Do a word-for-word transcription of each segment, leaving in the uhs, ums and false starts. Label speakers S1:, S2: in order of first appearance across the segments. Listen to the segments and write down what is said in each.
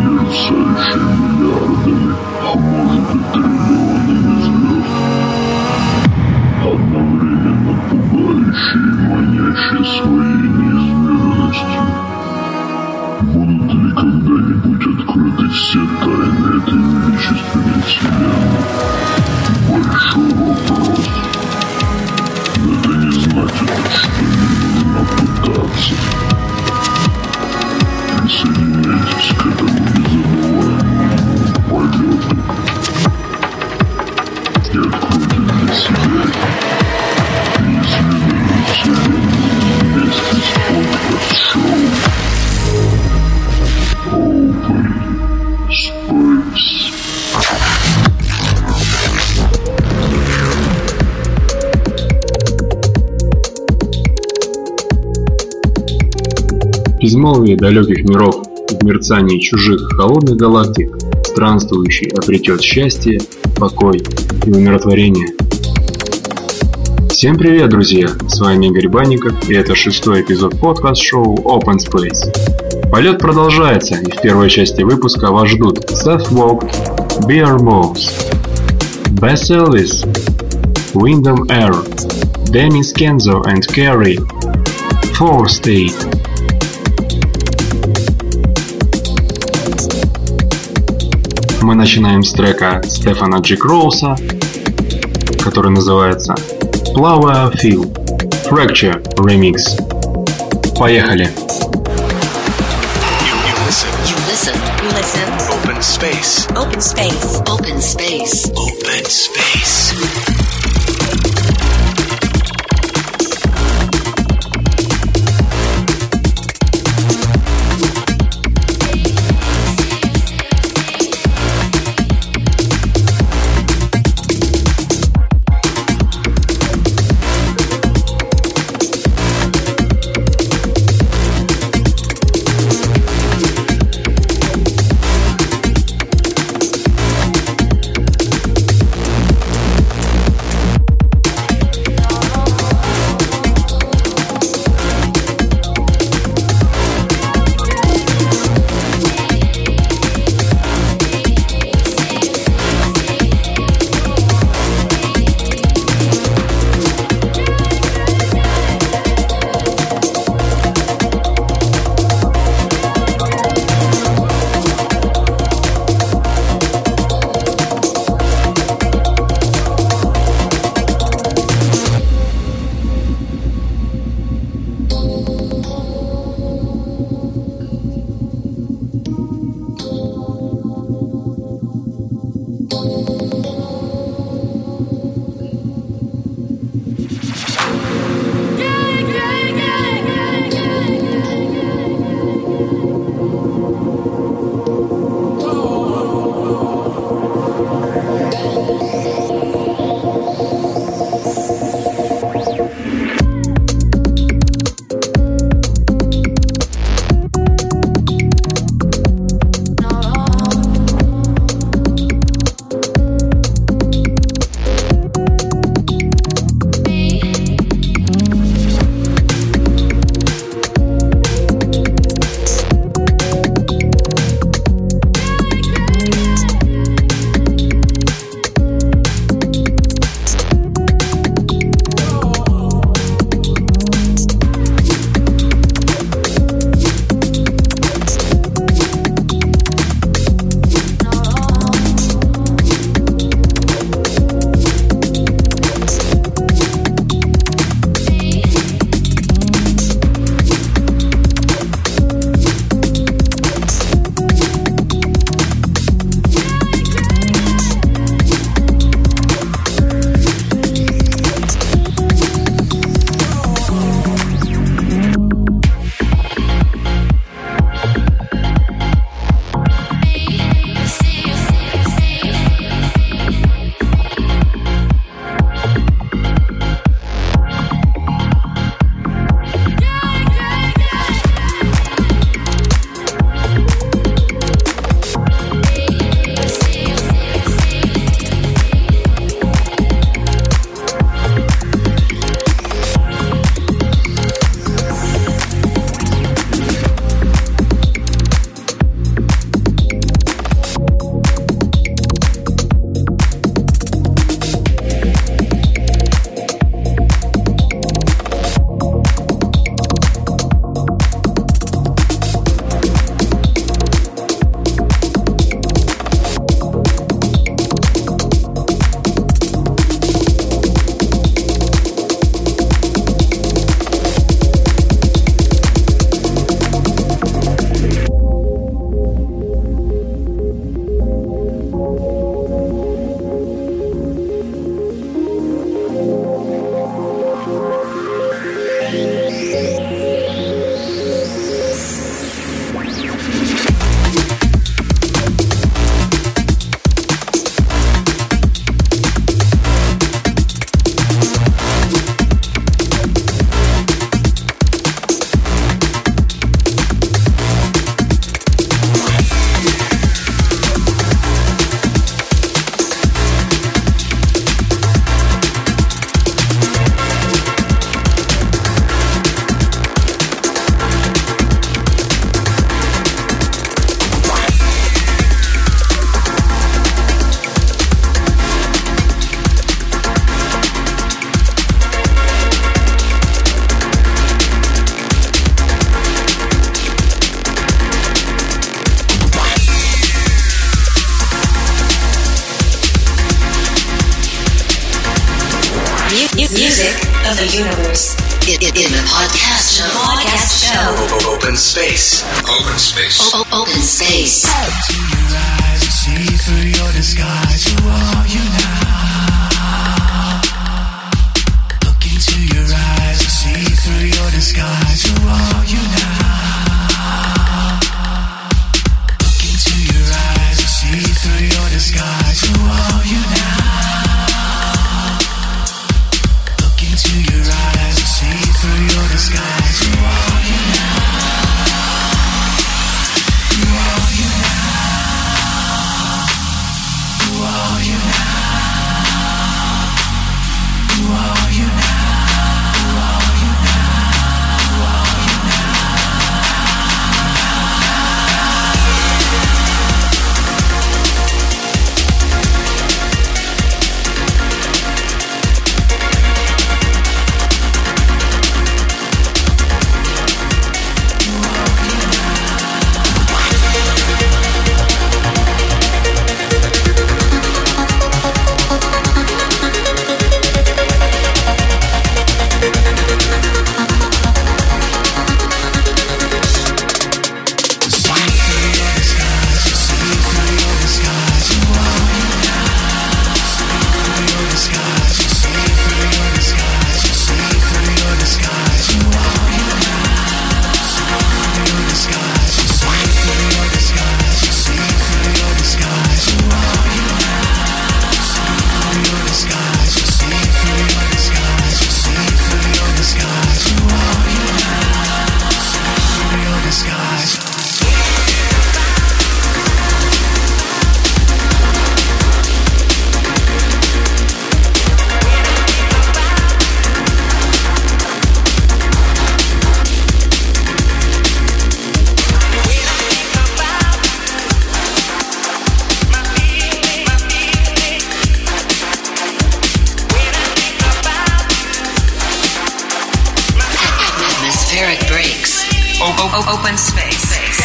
S1: мерцающий миллиардами, а может и триллионами звезд. Одновременно пугающий и манящий своей неизменностью. Будут ли когда-нибудь открыты все тайны этой величественной вселенной? Большой вопрос. Но это не значит, что не нужно пытаться. Присоединяйтесь к этому незабываемому полету и откройте для себя неизведанную вселенную вместе с подкаст-шоу Open Space.
S2: В безмолвии далеких миров, в мерцании чужих холодных галактик, странствующий обретет счастье, покой и умиротворение. Всем привет, друзья! С вами Игорь Банников, и это шестой эпизод подкаст-шоу Open Space. Полет продолжается, и в первой части выпуска вас ждут Seth Walk, Bear Mouse, Bass Elvis, Wyndham Air, Dennis Kenzo and Carrie, Four State. Мы начинаем с трека Стефана Джи Кроуса, который называется Flower Field Fracture Remix. Поехали!
S3: You listen, you listen. Open space. Open space. Open space. Open space. Music of the universe. In, in a podcast show. Podcast show.
S4: Open space. Open space.
S3: O- open space.
S5: Look to your eyes and see through your disguise. Who are you now? Look into your eyes and see through your disguise. Who are you now? Look into your eyes and see through your disguise. Who are you now? Look into your eyes and see through your disguise. Who are you now? Who are you now? Who are you now? Who are you now? Who are you now? Who are you now?
S3: Open space.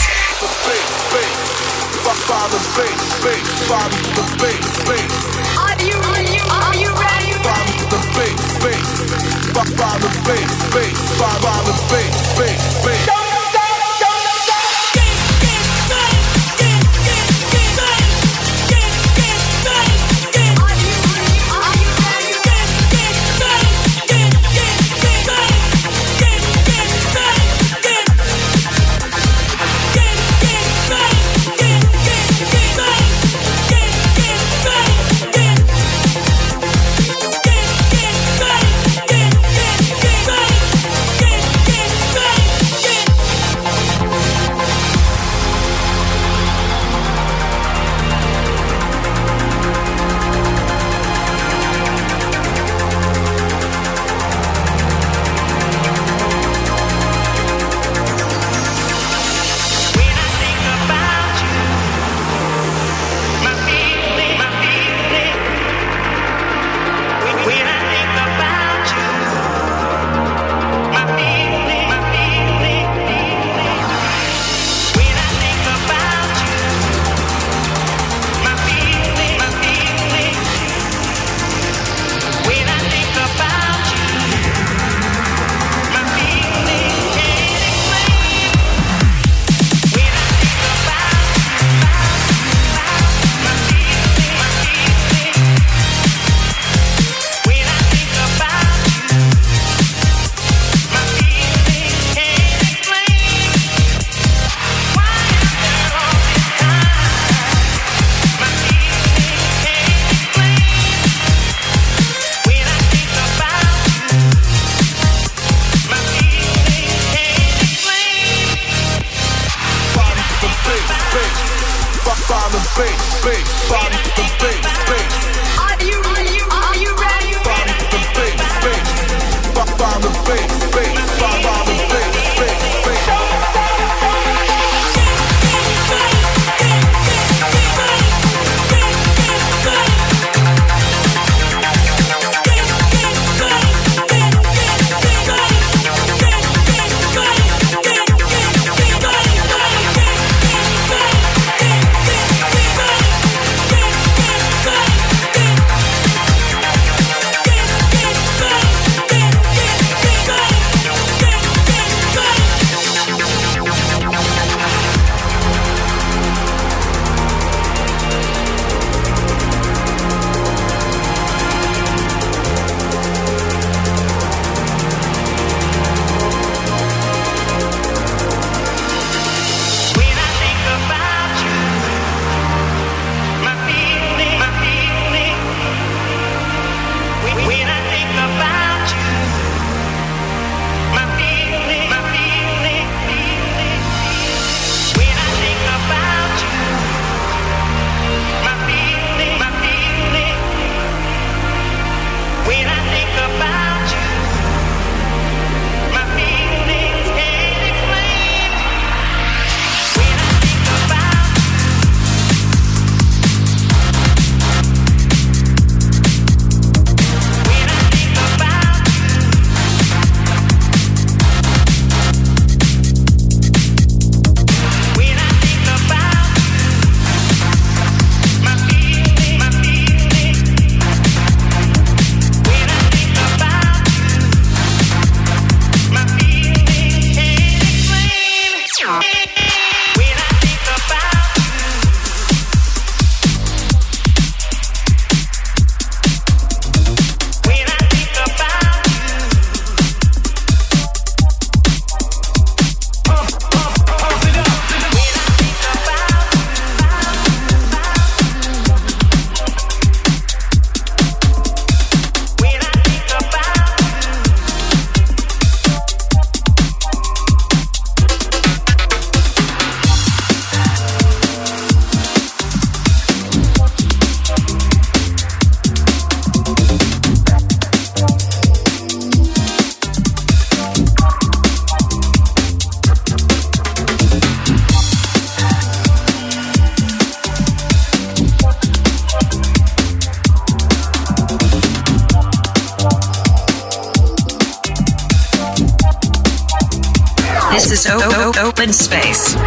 S6: Are you ready? Are you ready?
S3: This is o- o- Open Space.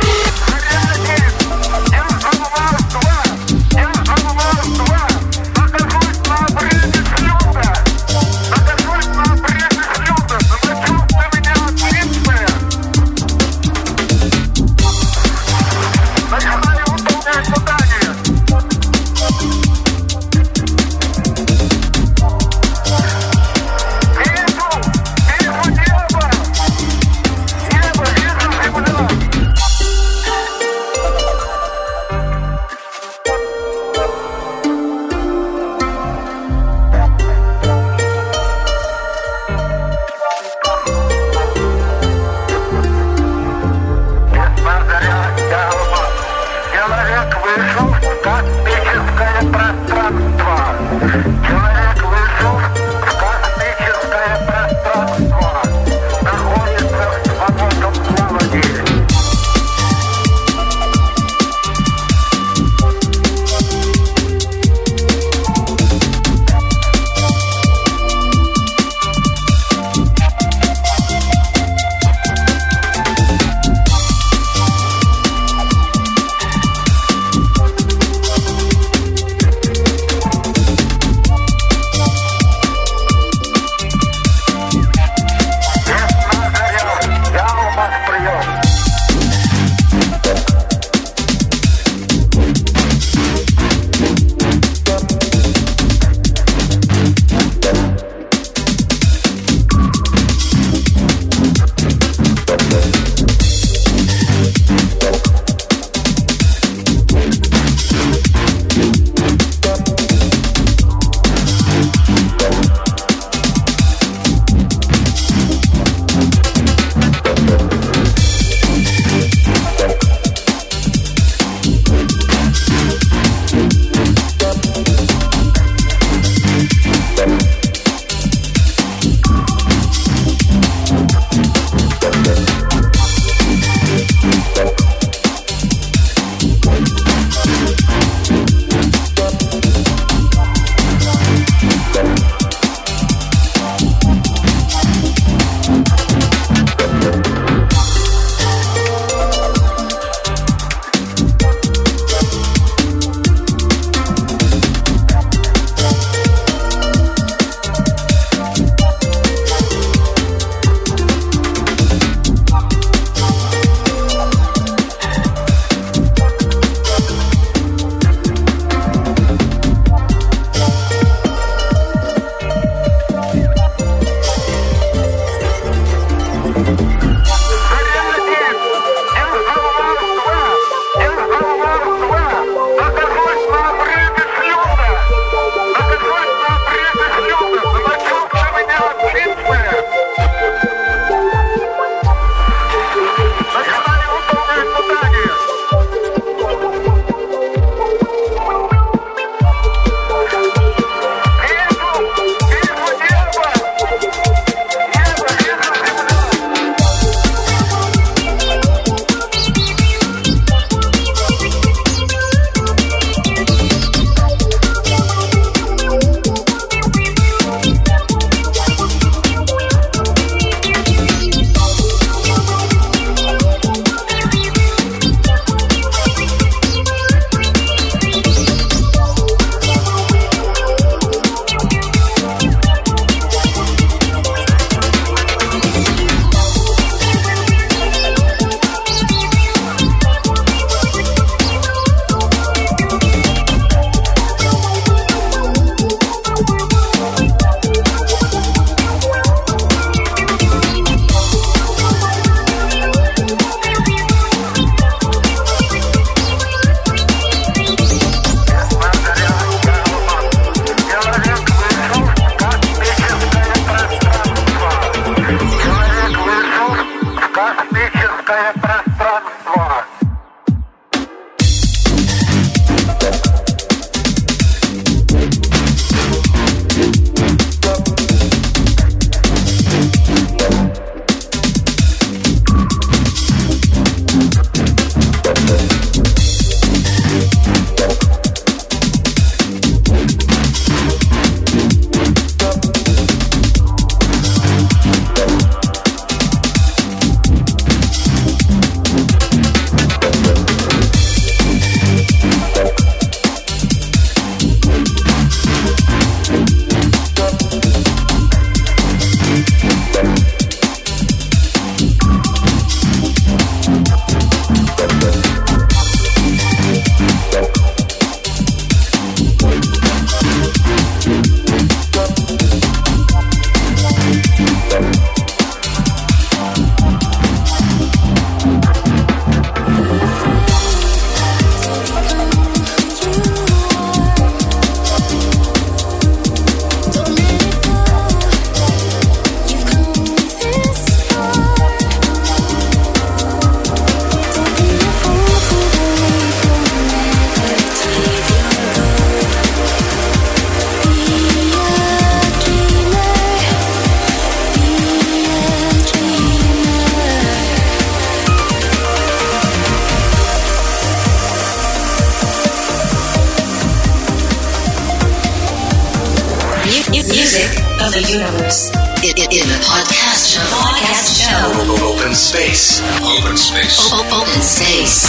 S3: Music of the universe. In, in, in a podcast show. Podcast show.
S4: Open space. Open space.
S3: O- o- open space.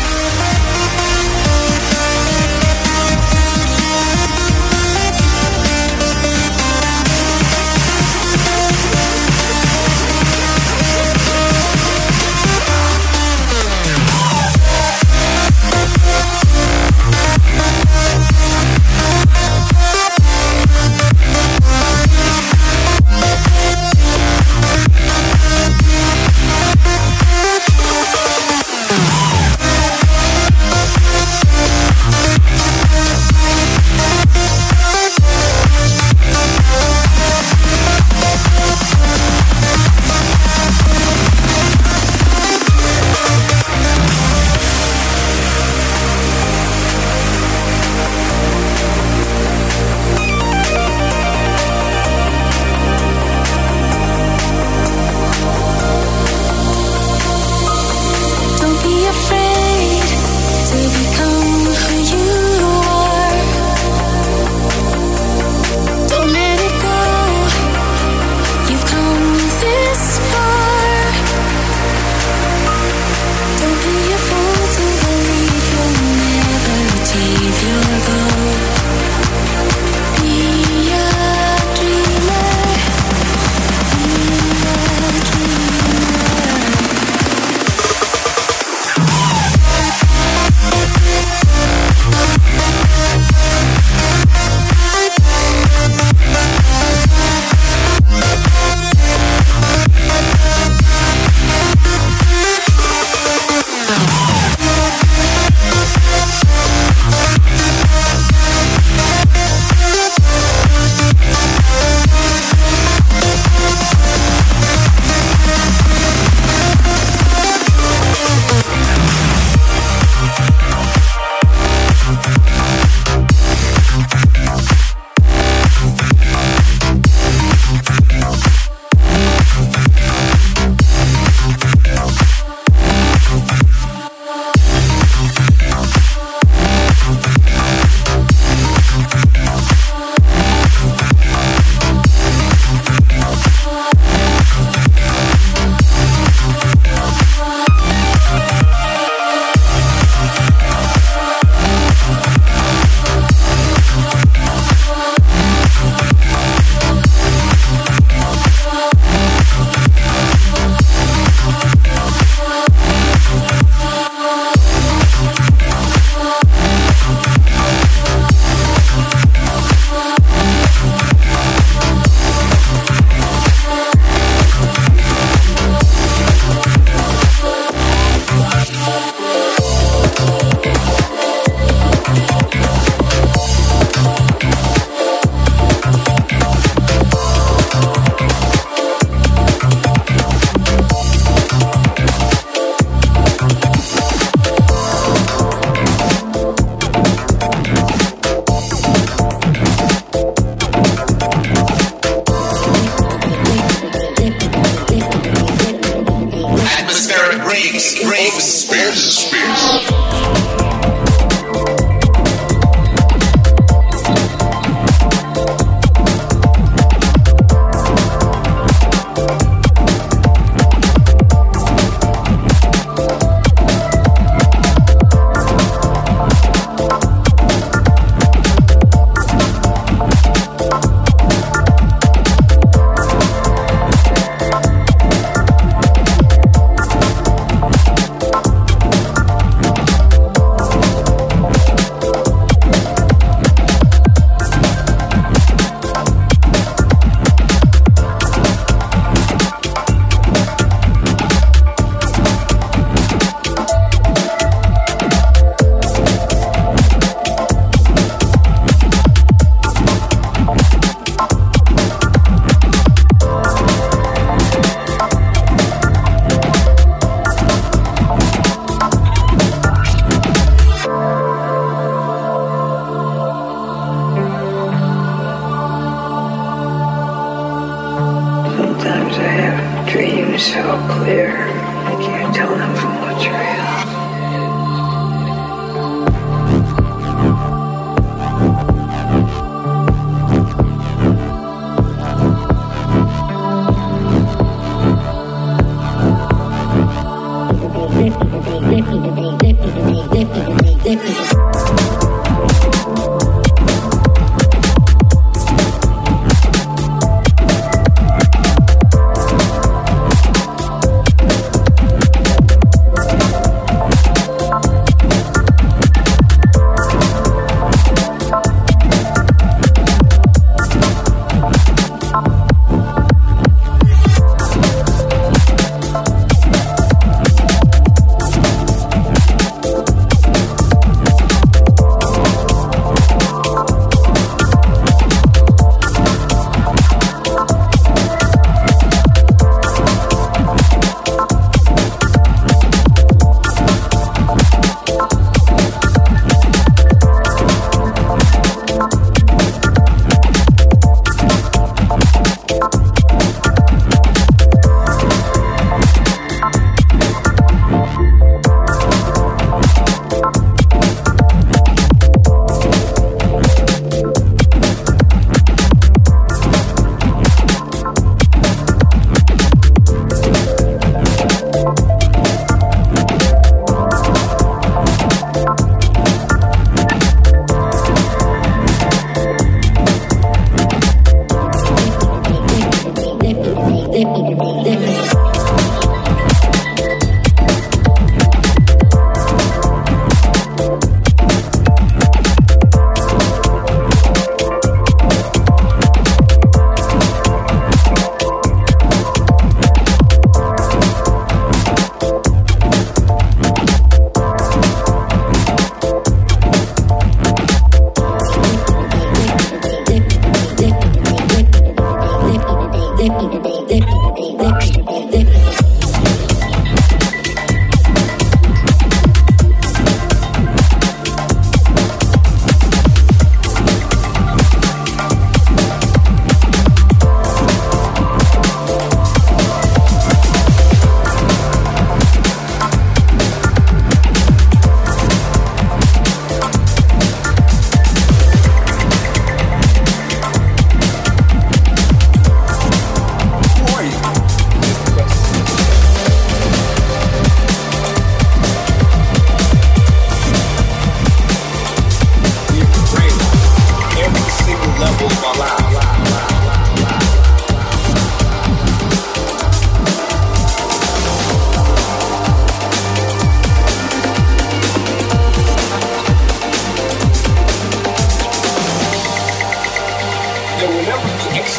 S7: so clear. I can't tell them from what's real.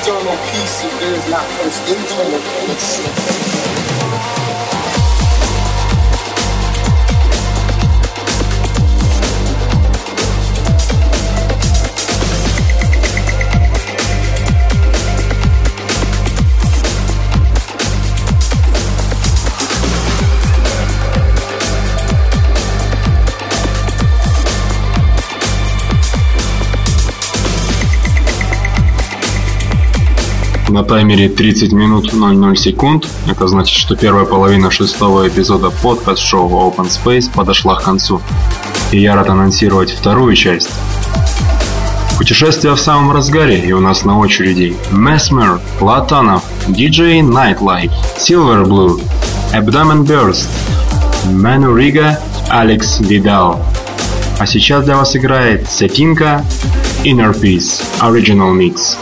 S8: external peace if there is not first internal peace.
S2: На таймере тридцать минут ноль ноль секунд. Это значит, что первая половина шестого эпизода подкаст-шоу Open Space подошла к концу. И я рад анонсировать вторую часть. Путешествие в самом разгаре, и у нас на очереди Mesmer, Platonov, ди джей Nightlife, Silver Blue, Abdomen Burst, Manu Riga, Alex Vidal. А сейчас для вас играет Сетинка, Inner Peace, Original Mix.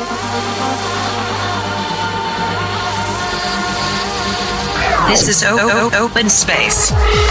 S3: This is o- o- Open Space.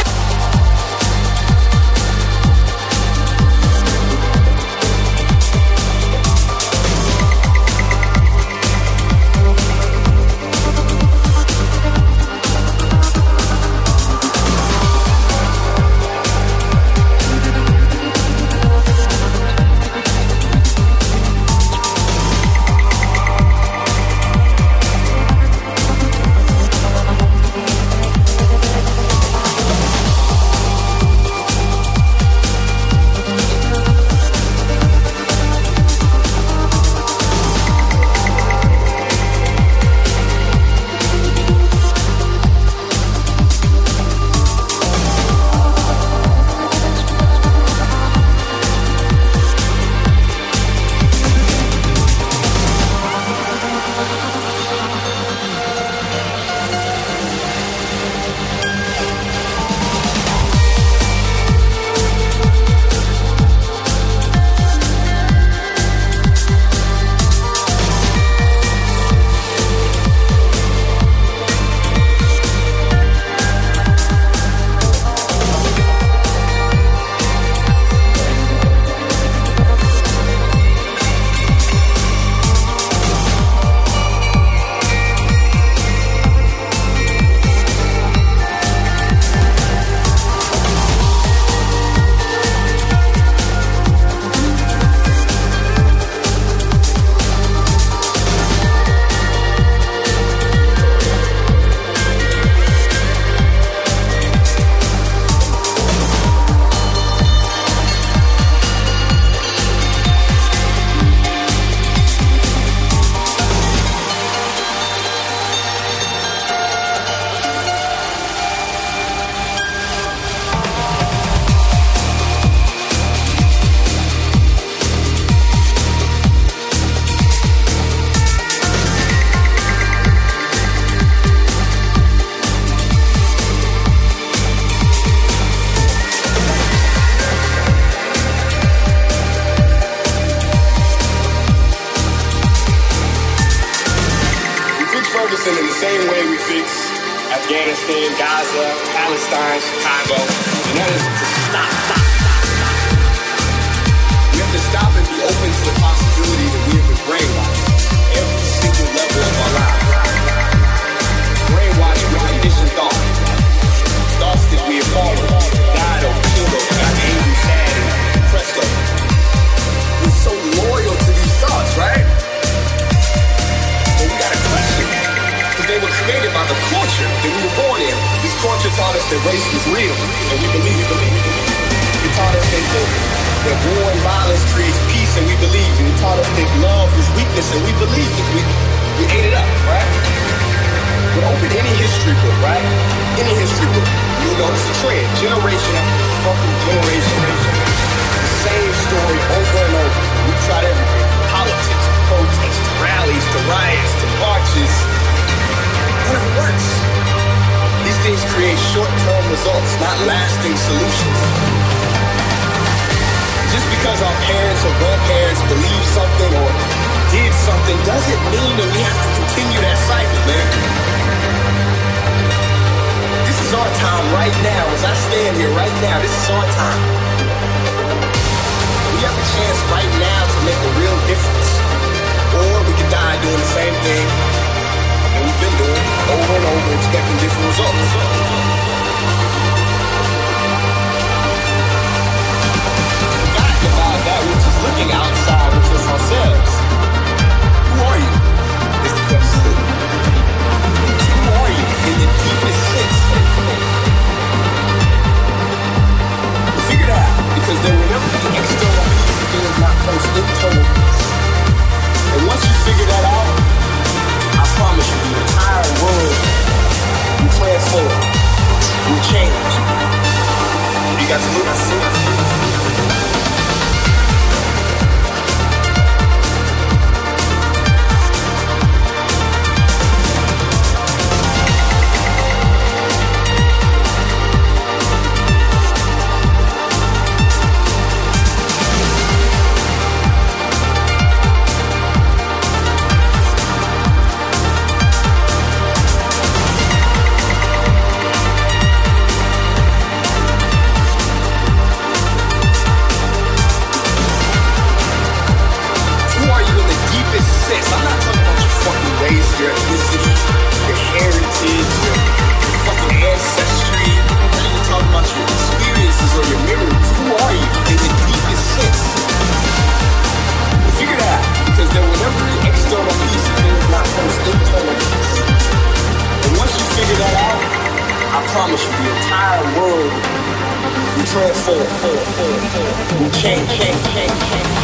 S8: Afghanistan, Gaza, Palestine, Chicago, and that is to stop, stop, stop, stop. We have to stop and be open to the possibility that we have been brainwashed every single level of our lives. Brainwashed with conditioned thought. Thoughts that we have fallen, died over, killed over, got angry, sad, and depressed over. We're so loyal to these thoughts, right? But we gotta question it. Because they were created by the culture that we were born in. This culture taught us that race was real, and we believed it. It taught us that, that, that war and violence creates peace, and we believed it. It taught us that love was weakness, and we believed it. We, we ate it up, right? But open any history book, right? Any history book, you'll notice a trend. Generation after fucking generation. The same story over and over. We've tried everything. Politics, protests, to rallies, to riots, to marches. None of it works. These things create short-term results, not lasting solutions. Just because our parents or grandparents believe something or did something doesn't mean that we have to continue that cycle, man. This is our time right now. As I stand here right now, this is our time. We have a chance right now to make a real difference. Or we could die doing the same transform. Change, change, change, change.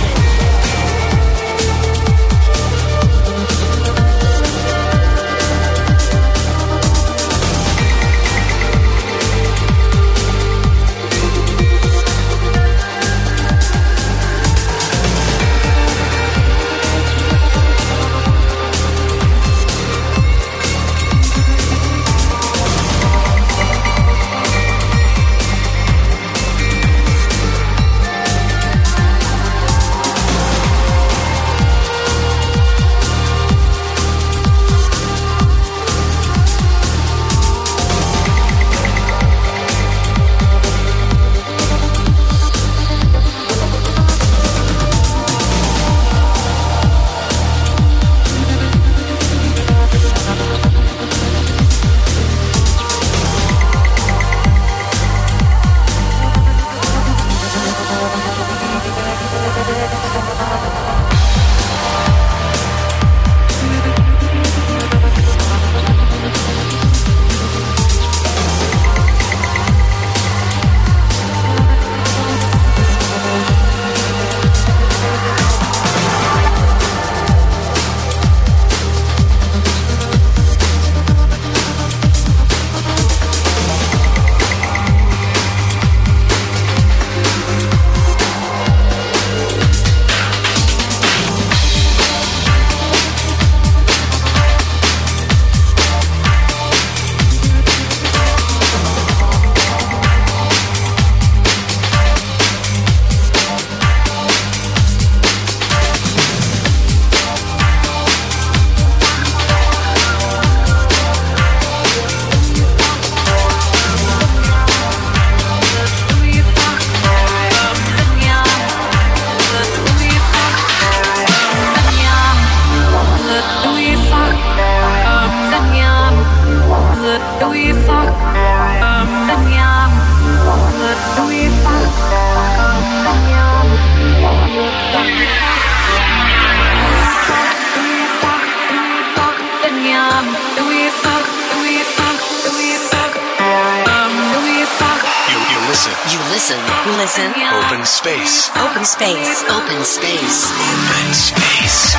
S3: Listen.
S4: Open space.
S3: Open space. Open space.
S4: Open space.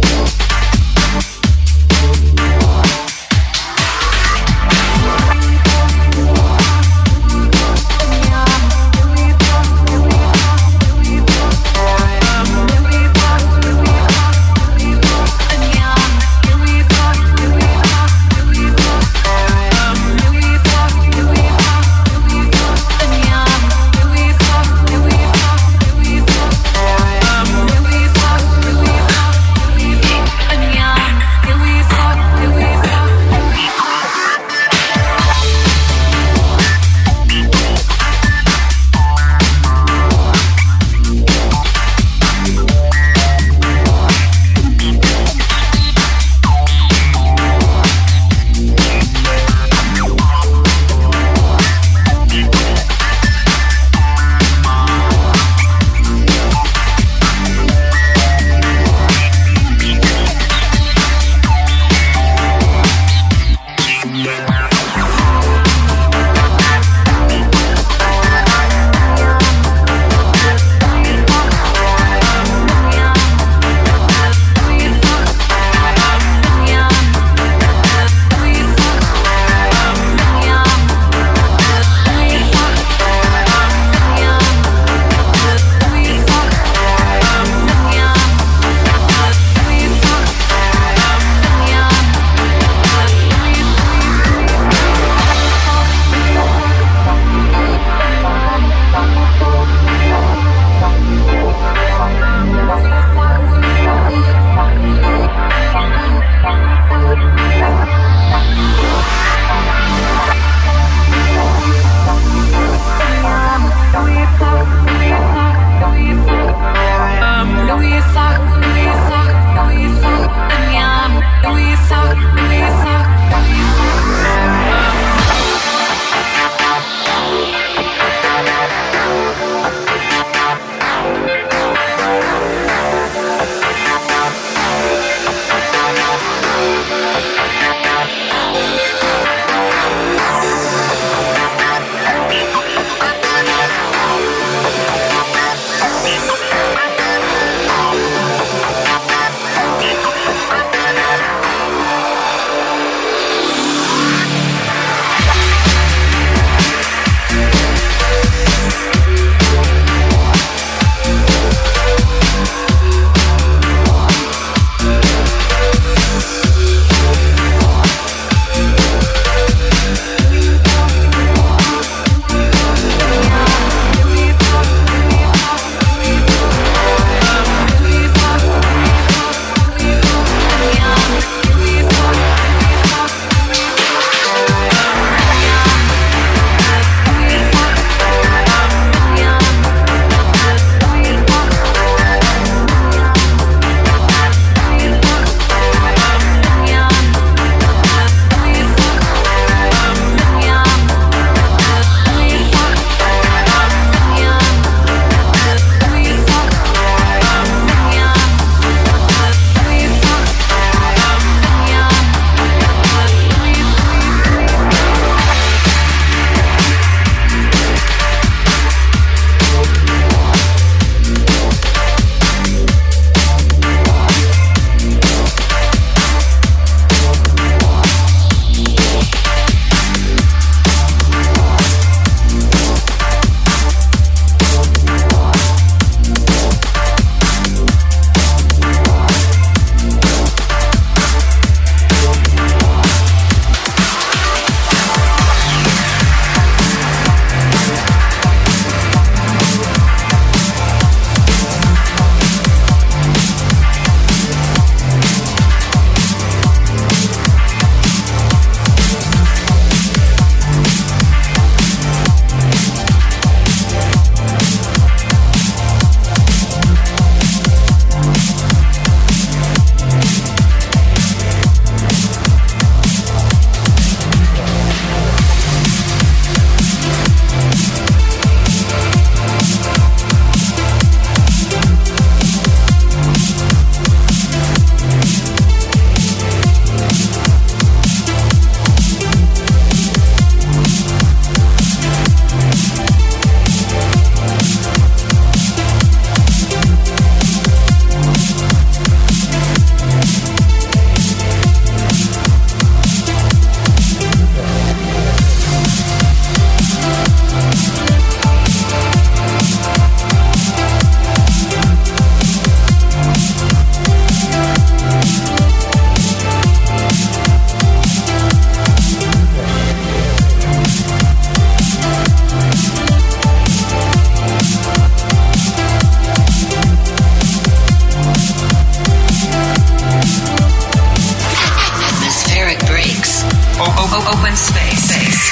S5: We'll be right back.
S3: Open space.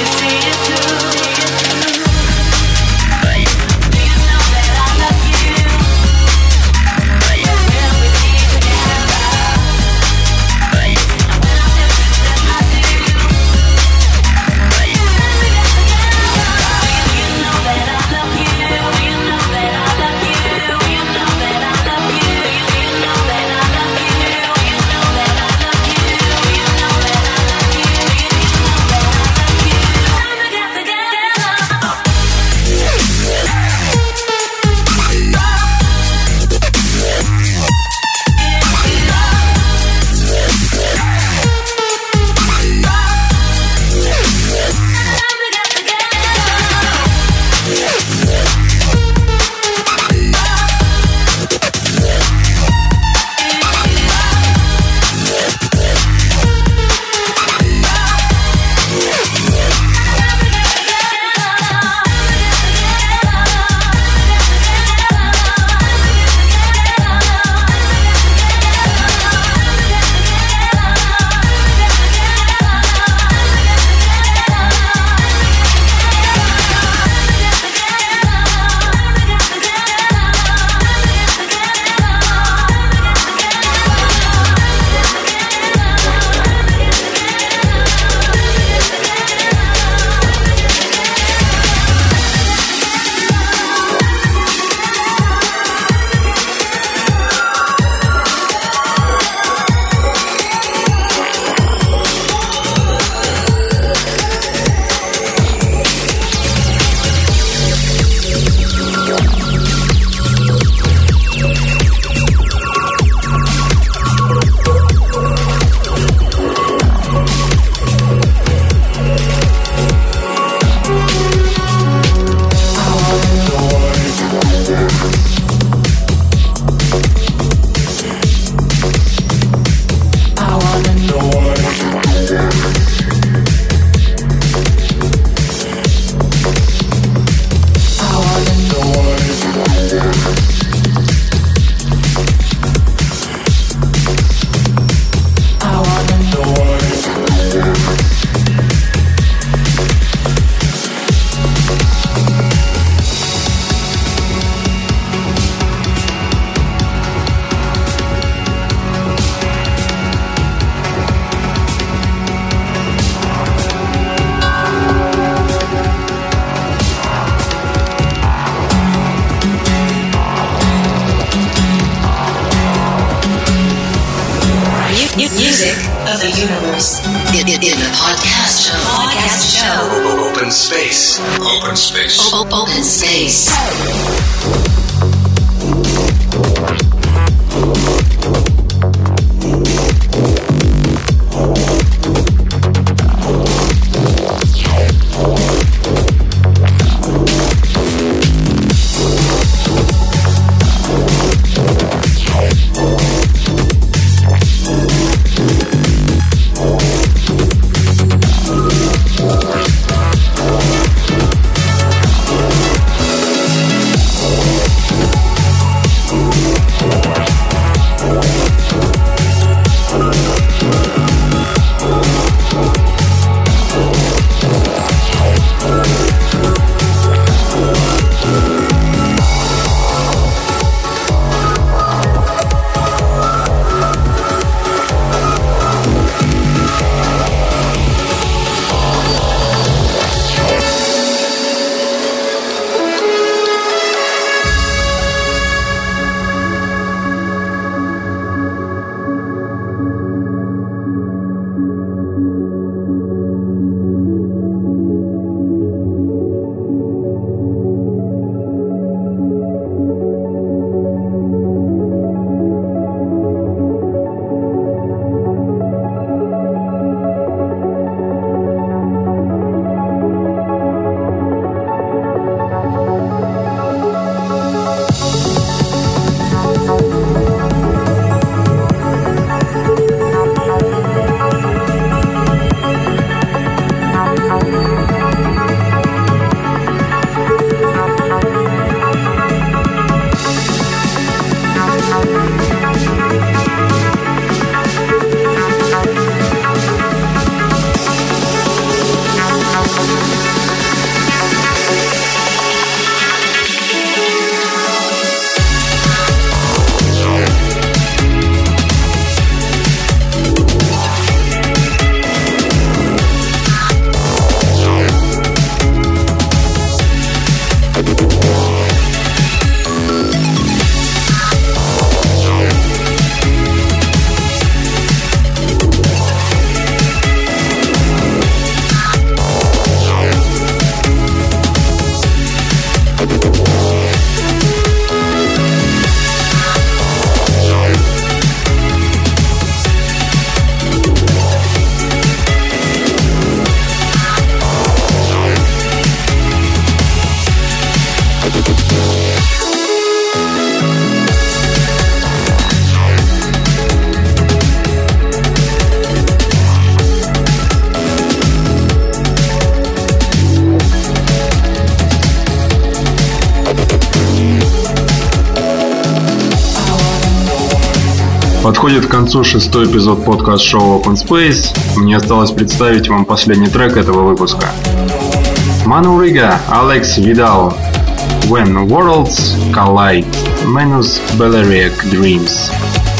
S3: Music of the universe in, in, in a podcast show. Podcast show.
S4: Open space. Open space.
S3: O- open space.
S5: Oh,
S2: Подходит к концу шестой эпизод подкаст-шоу Open Space. Мне осталось представить вам последний трек этого выпуска. Manu Riga, Alex Vidal, When Worlds Collide, Manus Balearic Dreams.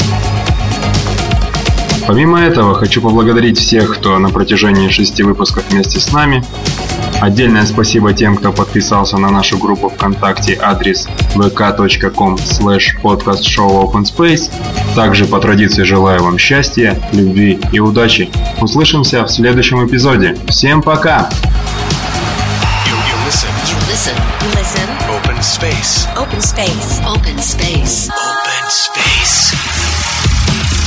S2: Помимо этого, хочу поблагодарить всех, кто на протяжении шести выпусков вместе с нами. Отдельное спасибо тем, кто подписался на нашу группу ВКонтакте, адрес ви ка точка ком слэш подкаст шоу опен спейс. Также по традиции желаю вам счастья, любви и удачи. Услышимся в следующем эпизоде. Всем пока!
S3: You, you listen. You listen. You listen. Open space. Open space. Open space. Open space.